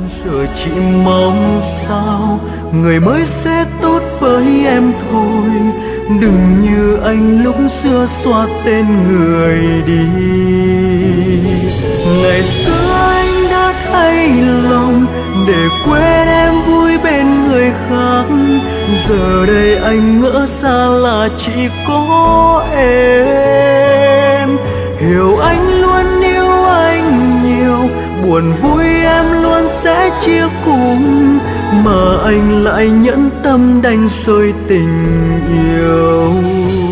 giờ chỉ mong sao người mới sẽ tốt với em thôi. Đừng như anh lúc xưa xóa tên người đi. Ngày xưa anh đã thay lòng để quên em vui bên người khác. Giờ đây anh ngỡ ra là chỉ có em. Hiểu anh luôn yêu anh nhiều, buồn vui em luôn sẽ chia cùng, mà anh lại nhẫn tâm đành xôi tình yêu.